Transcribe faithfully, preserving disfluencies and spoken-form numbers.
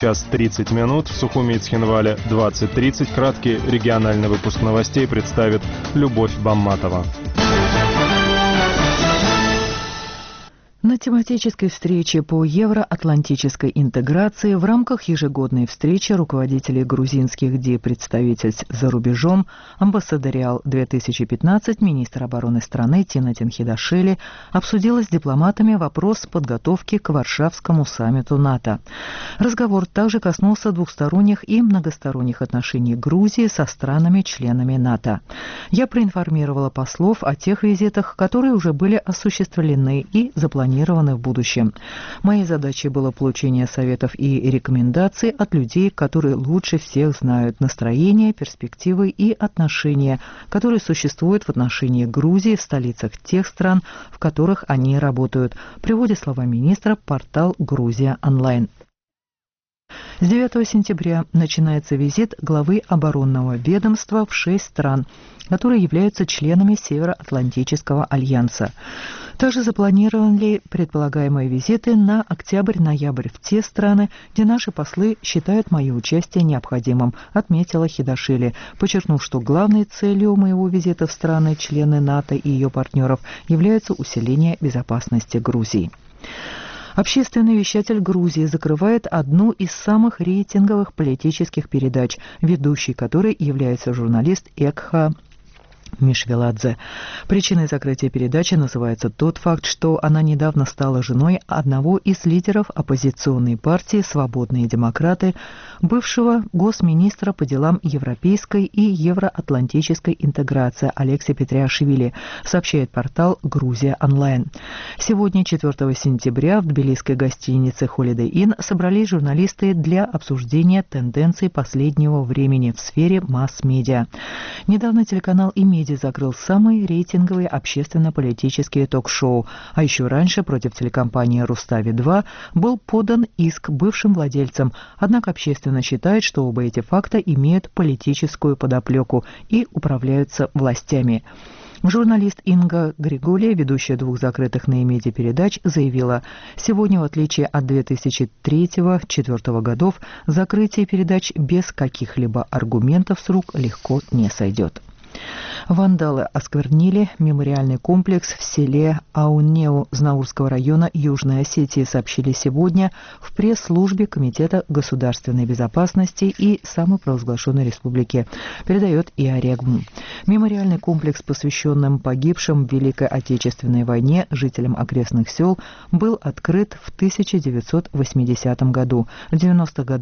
Час тридцать минут, в Сухуми и Цхинвале двадцать тридцать. Краткий региональный выпуск новостей представит Любовь Бамматова. На тематической встрече по евроатлантической интеграции в рамках ежегодной встречи руководителей грузинских диппредставительств за рубежом «Амбассадориал-две тысячи пятнадцать» министр обороны страны Тина Тинхидашвили обсудила с дипломатами вопрос подготовки к Варшавскому саммиту НАТО. Разговор также коснулся двухсторонних и многосторонних отношений Грузии со странами-членами НАТО. Я проинформировала послов о тех визитах, которые уже были осуществлены и запланированы в будущем. Моей задачей было получение советов и рекомендаций от людей, которые лучше всех знают настроения, перспективы и отношения, которые существуют в отношении Грузии в столицах тех стран, в которых они работают, приводит слова министра портал «Грузия онлайн». С девятого сентября начинается визит главы оборонного ведомства в шесть стран, которые являются членами Североатлантического альянса. Также запланированы предполагаемые визиты на октябрь-ноябрь в те страны, где наши послы считают мое участие необходимым, отметила Хидашвили, подчеркнув, что главной целью моего визита в страны-члены НАТО и ее партнеров является усиление безопасности Грузии. Общественный вещатель Грузии закрывает одну из самых рейтинговых политических передач, ведущей которой является журналист Экха Мишвеладзе. Причиной закрытия передачи называется тот факт, что она недавно стала женой одного из лидеров оппозиционной партии «Свободные демократы», бывшего госминистра по делам европейской и евроатлантической интеграции Алекси Петриашвили, сообщает портал «Грузия онлайн». Сегодня, четвертого сентября, в тбилисской гостинице Holiday Inn собрались журналисты для обсуждения тенденций последнего времени в сфере масс-медиа. Недавно телеканал «Имеди» закрыл самые рейтинговые общественно-политические ток-шоу, а еще раньше против телекомпании «Рустави-два» был подан иск бывшим владельцам, однако общественно считает, что оба эти факта имеют политическую подоплеку и управляются властями. Журналист Инга Григулия, ведущая двух закрытых на Имеди передач, заявила, сегодня, в отличие от две тысячи третьего — две тысячи четвёртого годов, закрытие передач без каких-либо аргументов с рук легко не сойдет. Вандалы осквернили мемориальный комплекс в селе Аунеу Знаурского района Южной Осетии, сообщили сегодня в пресс-службе Комитета государственной безопасности и самопровозглашенной республики, передает ИА-Регм. Мемориальный комплекс, посвященным погибшим в Великой Отечественной войне жителям окрестных сел, был открыт в тысяча девятьсот восьмидесятом году. В девяностых годах